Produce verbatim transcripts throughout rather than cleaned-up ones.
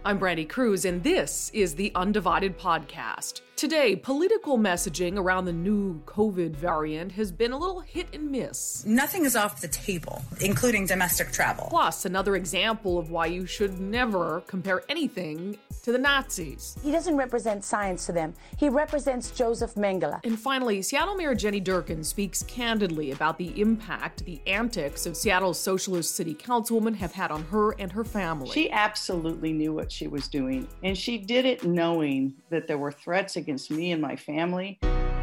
I'm Brandy Cruz, and this is the Undivided Podcast. Today, political messaging around the new COVID variant has been a little hit and miss. Nothing is off the table, including domestic travel. Plus, another example of why you should never compare anything to the Nazis. He doesn't represent science to them. He represents Joseph Mengele. And finally, Seattle Mayor Jenny Durkan speaks candidly about the impact the antics of Seattle's socialist city councilwoman have had on her and her family. She absolutely knew what she was doing, and she did it knowing that there were threats against me and my family.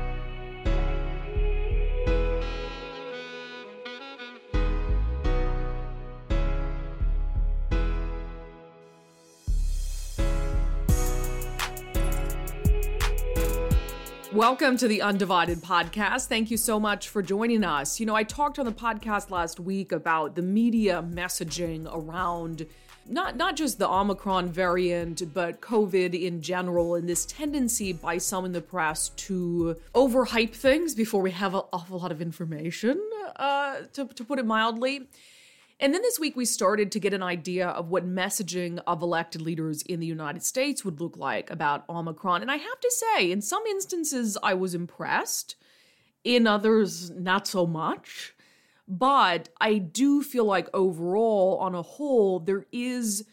Welcome to the Undivided Podcast. Thank you so much for joining us. You know, I talked on the podcast last week about the media messaging around not, not just the Omicron variant, but COVID in general, and this tendency by some in the press to overhype things before we have an awful lot of information, uh, to, to put it mildly. And then this week we started to get an idea of what messaging of elected leaders in the United States would look like about Omicron. And I have to say, in some instances, I was impressed. In others, not so much. But I do feel like overall, on a whole, there is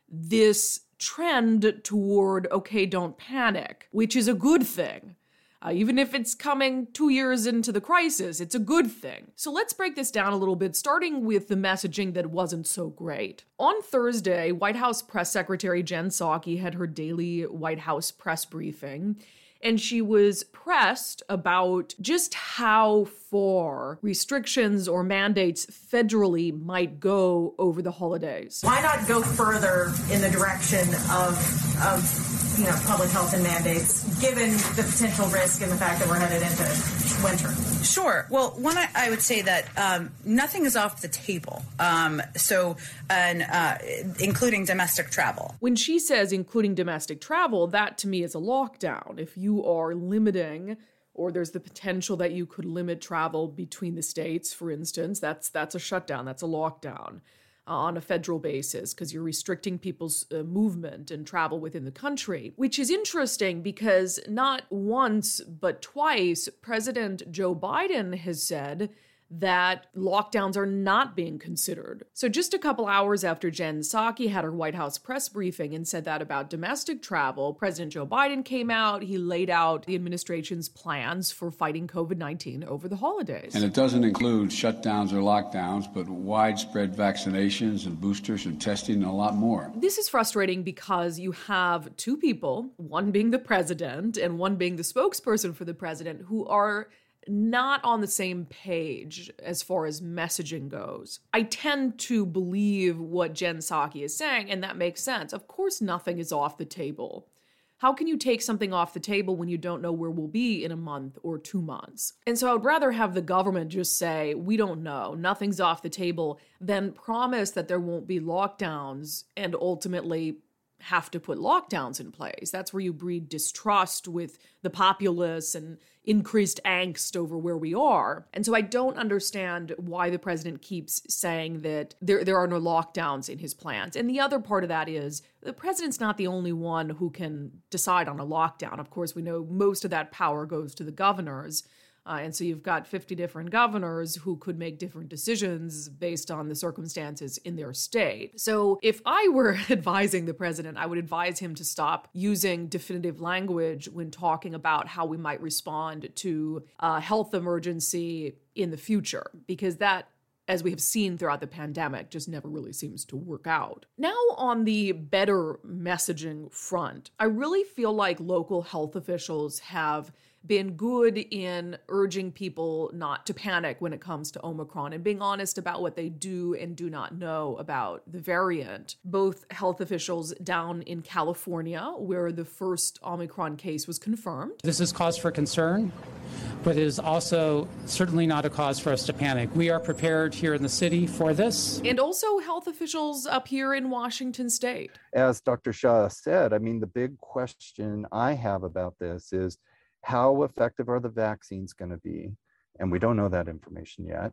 this trend toward, okay, don't panic, which is a good thing. Uh, even if it's coming two years into the crisis, it's a good thing. So let's break this down a little bit, starting with the messaging that wasn't so great. On Thursday, White House Press Secretary Jen Psaki had her daily White House press briefing, and she was pressed about just how far restrictions or mandates federally might go over the holidays. Why not go further in the direction of, of you know, public health and mandates, given the potential risk and the fact that we're headed into winter? Sure. Well, one, I, I would say that um, nothing is off the table. Um, so, and uh, including domestic travel. When she says including domestic travel, that to me is a lockdown. If you are limiting, or there's the potential that you could limit travel between the states, for instance, that's that's a shutdown, that's a lockdown uh, on a federal basis, because you're restricting people's uh, movement and travel within the country, which is interesting because not once but twice, President Joe Biden has said that lockdowns are not being considered. So just a couple hours after Jen Psaki had her White House press briefing and said that about domestic travel, President Joe Biden came out. He laid out the administration's plans for fighting COVID nineteen over the holidays. And it doesn't include shutdowns or lockdowns, but widespread vaccinations and boosters and testing and a lot more. This is frustrating because you have two people, one being the president and one being the spokesperson for the president, who are not on the same page as far as messaging goes. I tend to believe what Jen Psaki is saying, and that makes sense. Of course, nothing is off the table. How can you take something off the table when you don't know where we'll be in a month or two months? And so I would rather have the government just say, we don't know, nothing's off the table, than promise that there won't be lockdowns and ultimately have to put lockdowns in place. That's where you breed distrust with the populace and increased angst over where we are. And so I don't understand why the president keeps saying that there, there are no lockdowns in his plans. And the other part of that is the president's not the only one who can decide on a lockdown. Of course, we know most of that power goes to the governors. Uh, and so you've got fifty different governors who could make different decisions based on the circumstances in their state. So if I were advising the president, I would advise him to stop using definitive language when talking about how we might respond to a health emergency in the future, because that, as we have seen throughout the pandemic, just never really seems to work out. Now on the better messaging front, I really feel like local health officials have been good in urging people not to panic when it comes to Omicron and being honest about what they do and do not know about the variant. Both health officials down in California, where the first Omicron case was confirmed. This is cause for concern, but it is also certainly not a cause for us to panic. We are prepared here in the city for this. And also health officials up here in Washington state. As Doctor Shah said, I mean, the big question I have about this is, how effective are the vaccines going to be? And we don't know that information yet.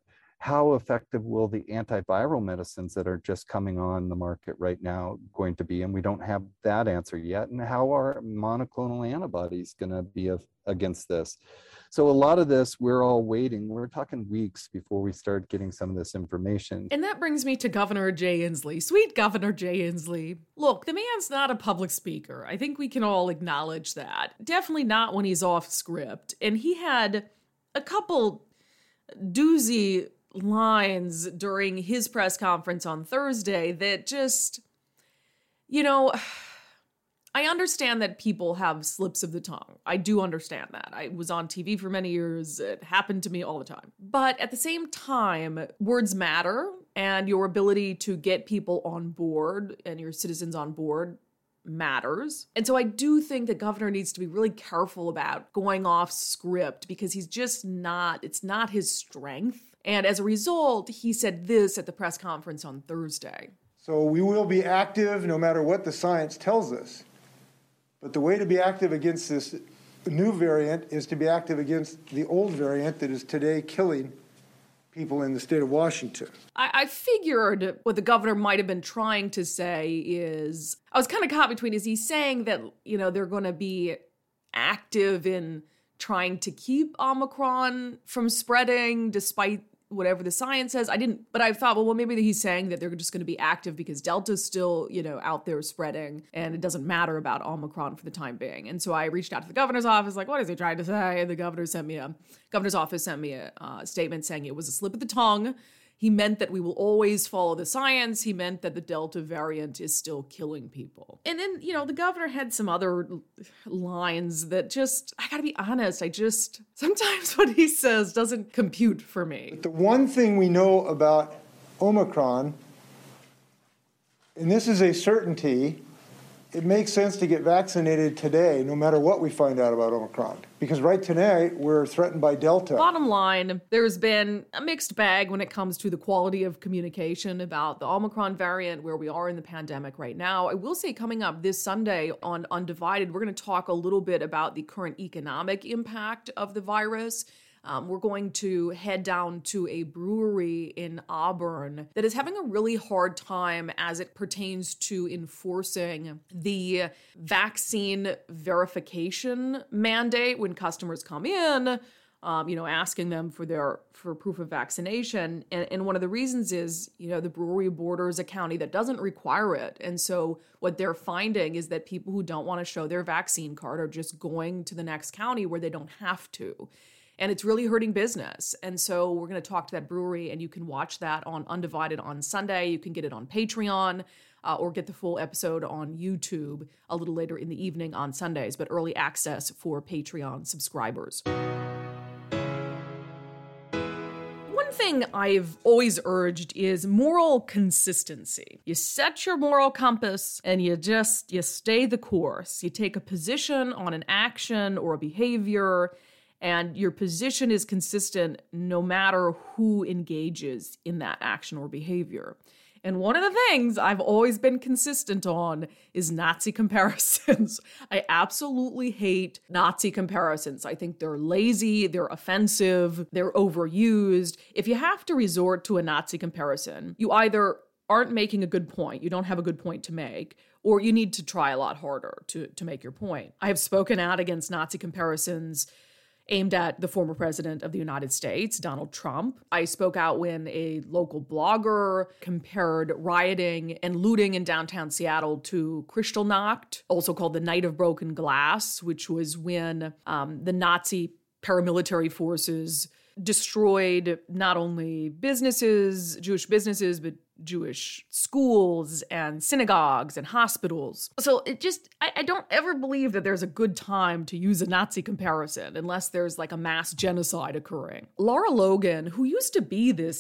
how effective will the antiviral medicines that are just coming on the market right now going to be? And we don't have that answer yet. And how are monoclonal antibodies going to be of, against this? So a lot of this, we're all waiting. We're talking weeks before we start getting some of this information. And that brings me to Governor Jay Inslee. Sweet Governor Jay Inslee. Look, the man's not a public speaker. I think we can all acknowledge that. Definitely not when he's off script. And he had a couple doozy lines during his press conference on Thursday that just, you know, I understand that people have slips of the tongue. I do understand that. I was on T V for many years. It happened to me all the time. But at the same time, words matter, and your ability to get people on board and your citizens on board matters. And so I do think the governor needs to be really careful about going off script, because he's just not, it's not his strength. And as a result, he said this at the press conference on Thursday. So we will be active no matter what the science tells us. But the way to be active against this new variant is to be active against the old variant that is today killing people in the state of Washington. I, I figured what the governor might have been trying to say is, I was kind of caught between, is he saying that, you know, they're going to be active in trying to keep Omicron from spreading despite whatever the science says? I didn't, but I thought, well, well, maybe he's saying that they're just going to be active because Delta's still, you know, out there spreading, and it doesn't matter about Omicron for the time being. And so I reached out to the governor's office, like, what is he trying to say? And the governor sent me a, governor's office sent me a uh, statement saying it was a slip of the tongue. He meant that we will always follow the science. He meant that the Delta variant is still killing people. And then, you know, the governor had some other lines that just, I gotta be honest, I just, sometimes what he says doesn't compute for me. The one thing we know about Omicron, and this is a certainty, it makes sense to get vaccinated today, no matter what we find out about Omicron. Because right today, we're threatened by Delta. Bottom line, there's been a mixed bag when it comes to the quality of communication about the Omicron variant, where we are in the pandemic right now. I will say, coming up this Sunday on Undivided, we're going to talk a little bit about the current economic impact of the virus. Um, we're going to head down to a brewery in Auburn that is having a really hard time as it pertains to enforcing the vaccine verification mandate when customers come in, um, you know, asking them for their for proof of vaccination. And, and one of the reasons is, you know, the brewery borders a county that doesn't require it. And so what they're finding is that people who don't want to show their vaccine card are just going to the next county where they don't have to. And it's really hurting business. And so we're going to talk to that brewery, and you can watch that on Undivided on Sunday. You can get it on Patreon uh, or get the full episode on YouTube a little later in the evening on Sundays, but early access for Patreon subscribers. One thing I've always urged is moral consistency. You set your moral compass and you just, you stay the course. You take a position on an action or a behavior, and your position is consistent no matter who engages in that action or behavior. And one of the things I've always been consistent on is Nazi comparisons. I absolutely hate Nazi comparisons. I think they're lazy, they're offensive, they're overused. If you have to resort to a Nazi comparison, you either aren't making a good point, you don't have a good point to make, or you need to try a lot harder to, to make your point. I have spoken out against Nazi comparisons aimed at the former president of the United States, Donald Trump. I spoke out when a local blogger compared rioting and looting in downtown Seattle to Kristallnacht, also called the Night of Broken Glass, which was when um, the Nazi paramilitary forces destroyed not only businesses, Jewish businesses, but Jewish schools and synagogues and hospitals. So it just, I, I don't ever believe that there's a good time to use a Nazi comparison unless there's like a mass genocide occurring. Lara Logan, who used to be this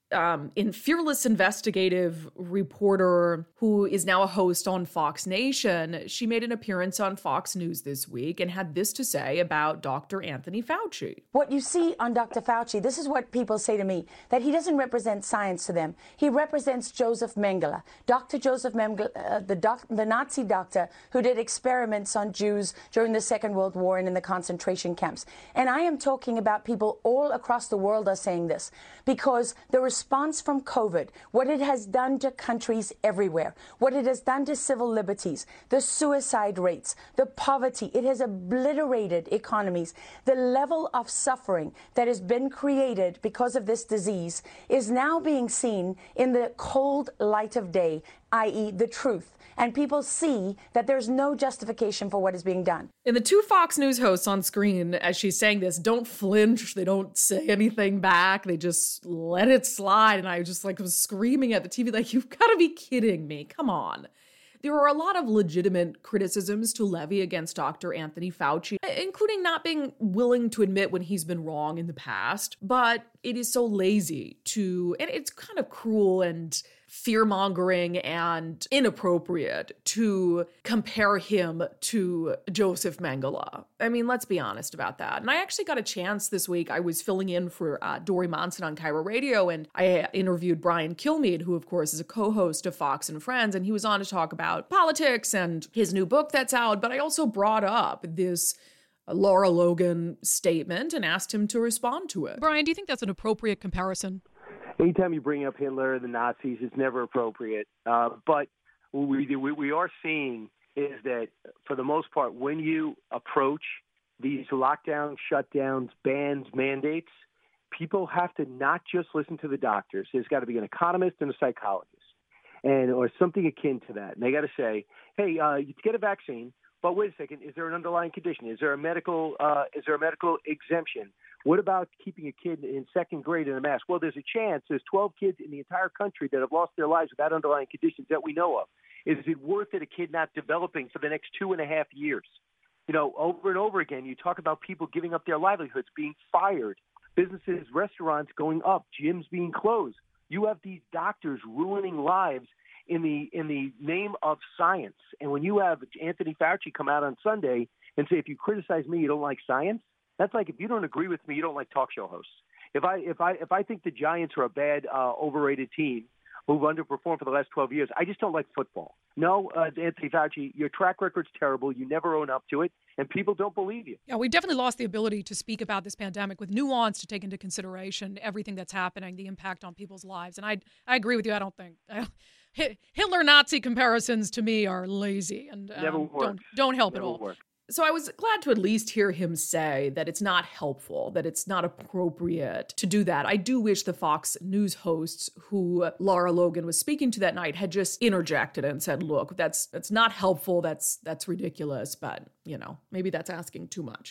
um, in fearless investigative reporter who is now a host on Fox Nation. She made an appearance on Fox News this week and had this to say about Doctor Anthony Fauci. What you see on Doctor Fauci, this is what people say to me, that he doesn't represent science to them. He represents Joseph Mengele, Doctor Joseph Mengele, uh, the, doc, the Nazi doctor who did experiments on Jews during the Second World War and in the concentration camps. And I am talking about people all across the world are saying this because the response from COVID, what it has done to countries everywhere, what it has done to civil liberties, the suicide rates, the poverty, it has obliterated economies. The level of suffering that has been created because of this disease is now being seen in the cold light of day, that is the truth. And people see that there's no justification for what is being done. And the two Fox News hosts on screen, as she's saying this, don't flinch. They don't say anything back. They just let it slide. And I just like was screaming at the T V like, you've got to be kidding me. Come on. There are a lot of legitimate criticisms to levy against Doctor Anthony Fauci, including not being willing to admit when he's been wrong in the past. But it is so lazy to, and it's kind of cruel and fear-mongering and inappropriate to compare him to Joseph Mengele. I mean, let's be honest about that. And I actually got a chance this week. I was filling in for uh, Dori Monson on Cairo Radio, and I interviewed Brian Kilmeade, who, of course, is a co-host of Fox and Friends, and he was on to talk about politics and his new book that's out. But I also brought up this Lara Logan statement and asked him to respond to it. Brian, do you think that's an appropriate comparison? Anytime you bring up Hitler and the Nazis, it's never appropriate. Uh, but what we, what we are seeing is that, for the most part, when you approach these lockdowns, shutdowns, bans, mandates, people have to not just listen to the doctors. There's got to be an economist and a psychologist, and or something akin to that. And they got to say, hey, uh, you get a vaccine, but wait a second, is there an underlying condition? Is there a medical uh, is there a medical exemption? What about keeping a kid in second grade in a mask? Well, there's a chance there's twelve kids in the entire country that have lost their lives without underlying conditions that we know of. Is it worth it, a kid not developing for the next two and a half years? You know, over and over again, you talk about people giving up their livelihoods, being fired, businesses, restaurants going up, gyms being closed. You have these doctors ruining lives in the in the name of science. And when you have Anthony Fauci come out on Sunday and say, if you criticize me, you don't like science, that's like, if you don't agree with me, you don't like talk show hosts. If I if I if I think the Giants are a bad, uh, overrated team who've underperformed for the last twelve years, I just don't like football. No, uh, Anthony Fauci, your track record's terrible. You never own up to it, and people don't believe you. Yeah, we definitely lost the ability to speak about this pandemic with nuance, to take into consideration everything that's happening, the impact on people's lives. And I I agree with you. I don't think I, Hitler-Nazi comparisons to me are lazy and um, never works. don't don't help never at all. Works. So I was glad to at least hear him say that it's not helpful, that it's not appropriate to do that. I do wish the Fox News hosts who Lara Logan was speaking to that night had just interjected and said, look, that's that's not helpful, that's that's ridiculous, but, you know, maybe that's asking too much.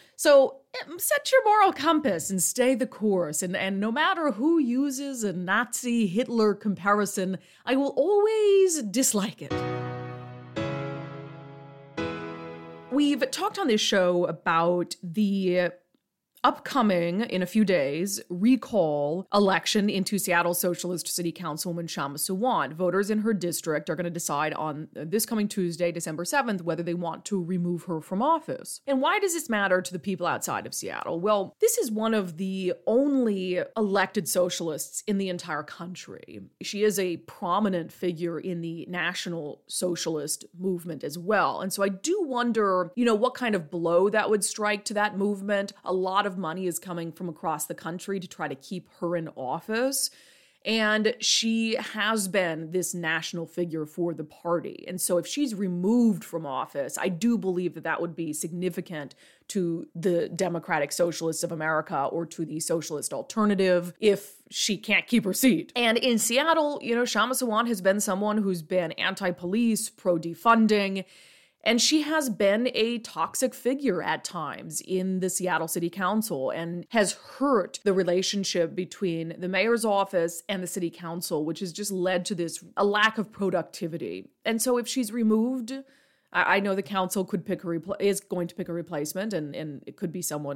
So set your moral compass and stay the course. And, and no matter who uses a Nazi Hitler comparison, I will always dislike it. We've talked on this show about the upcoming, in a few days, recall election into Seattle Socialist City Councilwoman Kshama Sawant. Voters in her district are going to decide on this coming Tuesday, December seventh, whether they want to remove her from office. And why does this matter to the people outside of Seattle? Well, this is one of the only elected socialists in the entire country. She is a prominent figure in the national socialist movement as well. And so I do wonder, you know, what kind of blow that would strike to that movement. A lot of money is coming from across the country to try to keep her in office. And she has been this national figure for the party. And so if she's removed from office, I do believe that that would be significant to the Democratic Socialists of America or to the socialist alternative if she can't keep her seat. And in Seattle, you know, Kshama Sawant has been someone who's been anti-police, pro-defunding, and she has been a toxic figure at times in the Seattle City Council and has hurt the relationship between the mayor's office and the city council, which has just led to this a lack of productivity. And so if she's removed, I, I know the council could pick a repl- is going to pick a replacement, and, and it could be someone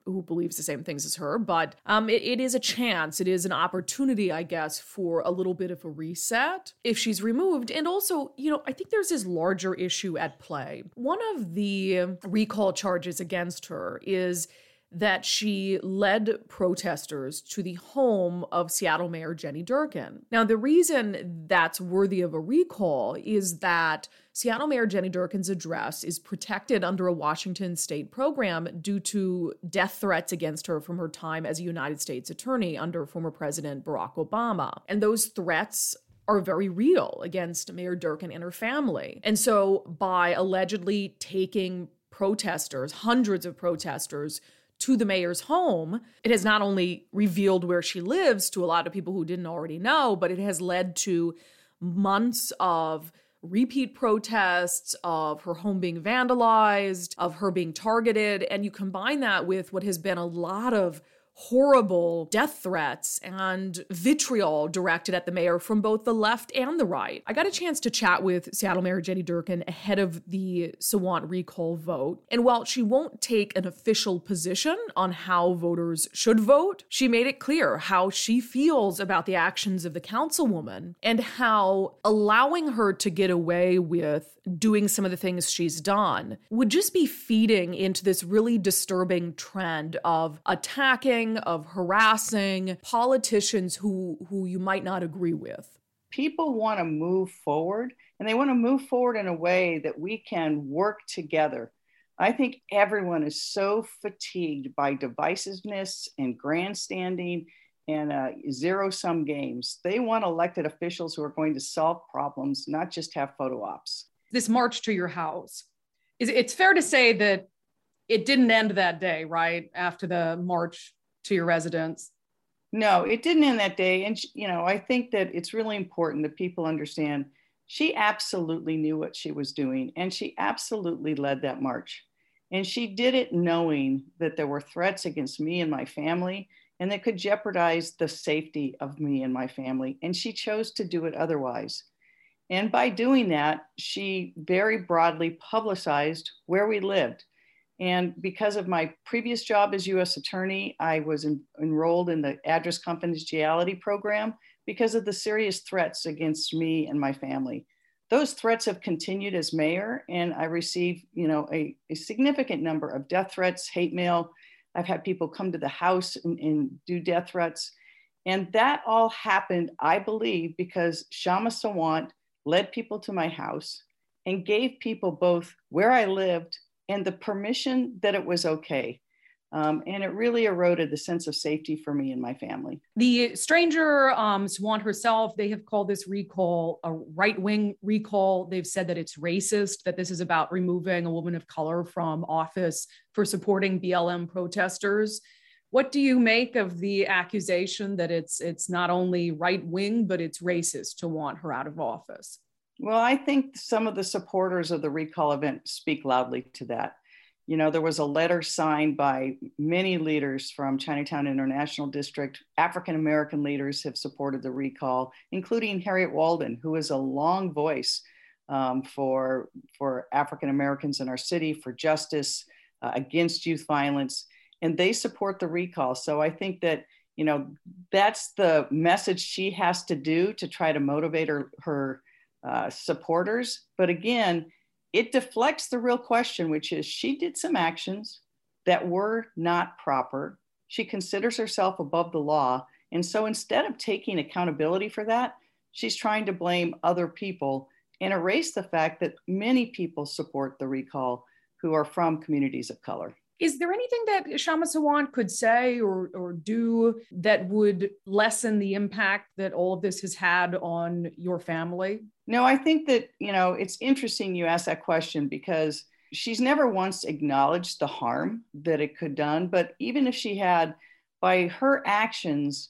who believes the same things as her, but um, it, it is a chance. It is an opportunity, I guess, for a little bit of a reset if she's removed. And also, you know, I think there's this larger issue at play. One of the recall charges against her is that she led protesters to the home of Seattle Mayor Jenny Durkan. Now, the reason that's worthy of a recall is that Seattle Mayor Jenny Durkan's address is protected under a Washington state program due to death threats against her from her time as a United States attorney under former President Barack Obama. And those threats are very real against Mayor Durkan and her family. And so by allegedly taking protesters, hundreds of protesters, to the mayor's home, it has not only revealed where she lives to a lot of people who didn't already know, but it has led to months of repeat protests, of her home being vandalized, of her being targeted. And you combine that with what has been a lot of horrible death threats and vitriol directed at the mayor from both the left and the right. I got a chance to chat with Seattle Mayor Jenny Durkan ahead of the Sawant recall vote. And while she won't take an official position on how voters should vote, she made it clear how she feels about the actions of the councilwoman and how allowing her to get away with doing some of the things she's done would just be feeding into this really disturbing trend of attacking, of harassing politicians who, who you might not agree with. People want to move forward, and they want to move forward in a way that we can work together. I think everyone is so fatigued by divisiveness and grandstanding and uh, zero-sum games. They want elected officials who are going to solve problems, not just have photo ops. This march to your house, is it's fair to say that it didn't end that day, right? After the march to your residence? No, it didn't end that day. And, you know, I think that it's really important that people understand she absolutely knew what she was doing, and she absolutely led that march. And she did it knowing that there were threats against me and my family, and that could jeopardize the safety of me and my family. And she chose to do it otherwise. And by doing that, she very broadly publicized where we lived. And because of my previous job as U S attorney, I was in, enrolled in the address confidentiality program because of the serious threats against me and my family. Those threats have continued as mayor, and I received, you know, a, a significant number of death threats, hate mail. I've had people come to the house and, and do death threats. And that all happened, I believe, because Kshama Sawant led people to my house and gave people both where I lived and the permission that it was okay. Um, and it really eroded the sense of safety for me and my family. The stranger, um, Sawant herself, they have called this recall a right-wing recall. They've said that it's racist, that this is about removing a woman of color from office for supporting B L M protesters. What do you make of the accusation that it's it's not only right-wing, but it's racist to want her out of office? Well, I think some of the supporters of the recall event speak loudly to that. You know, there was a letter signed by many leaders from Chinatown International District. African-American leaders have supported the recall, including Harriet Walden, who is a long voice um, for, for African-Americans in our city, for justice, uh, against youth violence. And they support the recall. So I think that, you know, that's the message she has to do to try to motivate her, her uh, supporters. But again, it deflects the real question, which is she did some actions that were not proper. She considers herself above the law. And so instead of taking accountability for that, she's trying to blame other people and erase the fact that many people support the recall who are from communities of color. Is there anything that Kshama Sawant could say or, or do that would lessen the impact that all of this has had on your family? No, I think that, you know, it's interesting you ask that question because she's never once acknowledged the harm that it could done. But even if she had, by her actions,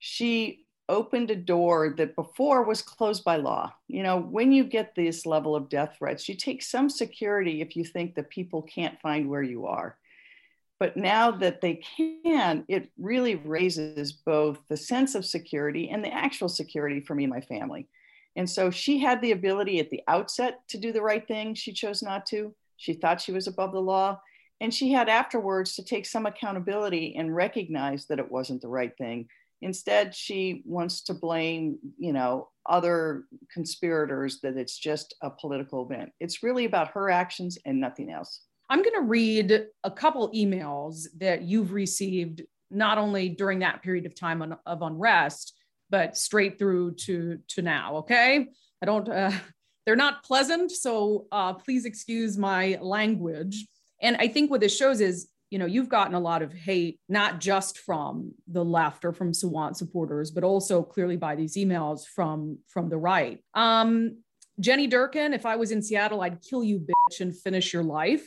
she opened a door that before was closed by law. You know, when you get this level of death threats, you take some security if you think that people can't find where you are. But now that they can, it really raises both the sense of security and the actual security for me and my family. And so she had the ability at the outset to do the right thing. She chose not to. She thought she was above the law. And she had afterwards to take some accountability and recognize that it wasn't the right thing. Instead, she wants to blame, you know, other conspirators, that it's just a political event. It's really about her actions and nothing else. I'm going to read a couple emails that you've received, not only during that period of time on, of unrest, but straight through to, to now, okay? I don't, uh, they're not pleasant, so uh, please excuse my language. And I think what this shows is, you know, you've gotten a lot of hate, not just from the left or from Sawant supporters, but also clearly by these emails from, from the right. Um, Jenny Durkin, if I was in Seattle, I'd kill you, bitch, and finish your life.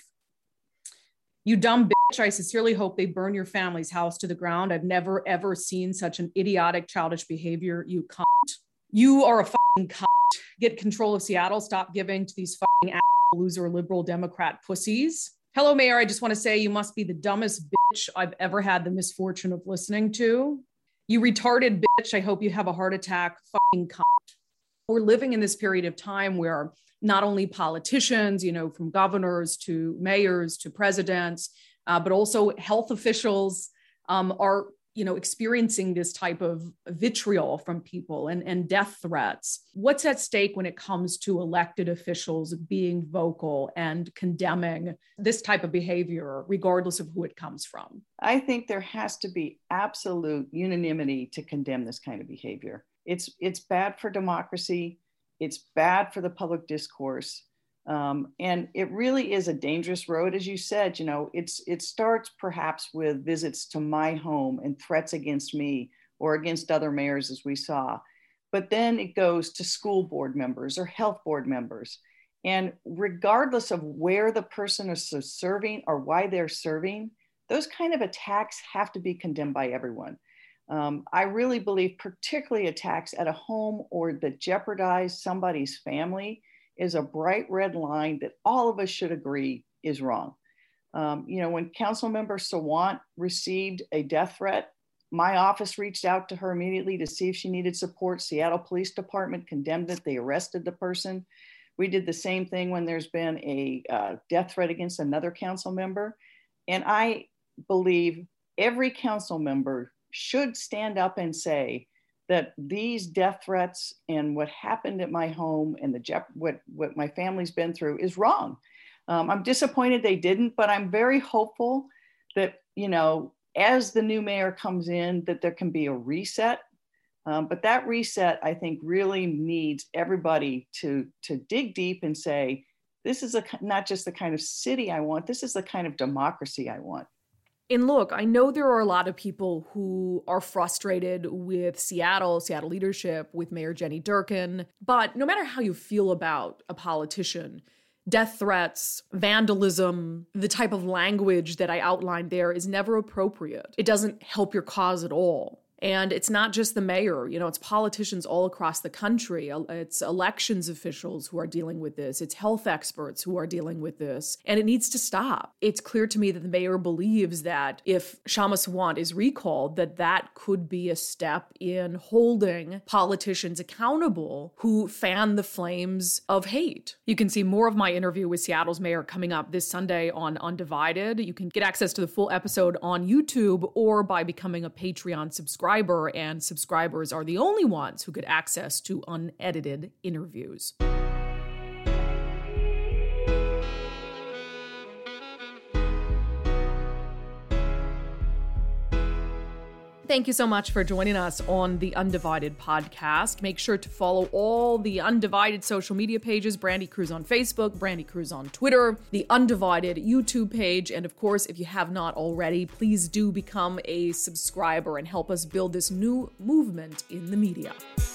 You dumb bitch, I sincerely hope they burn your family's house to the ground. I've never, ever seen such an idiotic, childish behavior, you cunt. You are a fucking cunt. Get control of Seattle. Stop giving to these fucking loser liberal Democrat pussies. Hello, Mayor. I just want to say you must be the dumbest bitch I've ever had the misfortune of listening to. You retarded bitch. I hope you have a heart attack. Fucking cunt. We're living in this period of time where not only politicians, you know, from governors to mayors to presidents, uh, but also health officials um, are, you know, experiencing this type of vitriol from people and, and death threats. What's at stake when it comes to elected officials being vocal and condemning this type of behavior, regardless of who it comes from? I think there has to be absolute unanimity to condemn this kind of behavior. It's, it's bad for democracy. It's bad for the public discourse. Um, and it really is a dangerous road. As you said, you know, it's, it starts perhaps with visits to my home and threats against me or against other mayors, as we saw. But then it goes to school board members or health board members. And regardless of where the person is serving or why they're serving, those kind of attacks have to be condemned by everyone. Um, I really believe particularly attacks at a home or that jeopardize somebody's family is a bright red line that all of us should agree is wrong. Um, you know, when Councilmember Sawant received a death threat, my office reached out to her immediately to see if she needed support. Seattle Police Department condemned it. They arrested the person. We did the same thing when there's been a uh, death threat against another council member. And I believe every council member should stand up and say that these death threats and what happened at my home and the je- what, what my family's been through is wrong. Um, I'm disappointed they didn't, but I'm very hopeful that, you know, as the new mayor comes in, that there can be a reset. Um, but that reset, I think, really needs everybody to, to dig deep and say, this is a, not just the kind of city I want, this is the kind of democracy I want. And look, I know there are a lot of people who are frustrated with Seattle, Seattle leadership, with Mayor Jenny Durkin. But no matter how you feel about a politician, death threats, vandalism, the type of language that I outlined there is never appropriate. It doesn't help your cause at all. And it's not just the mayor, you know, it's politicians all across the country. It's elections officials who are dealing with this. It's health experts who are dealing with this. And it needs to stop. It's clear to me that the mayor believes that if Kshama Sawant is recalled, that that could be a step in holding politicians accountable who fan the flames of hate. You can see more of my interview with Seattle's mayor coming up this Sunday on Undivided. You can get access to the full episode on YouTube or by becoming a Patreon subscriber. And subscribers are the only ones who get access to unedited interviews. Thank you so much for joining us on the Undivided podcast. Make sure to follow all the Undivided social media pages, Brandi Kruse on Facebook, Brandi Kruse on Twitter, the Undivided YouTube page, and of course, if you have not already, please do become a subscriber and help us build this new movement in the media.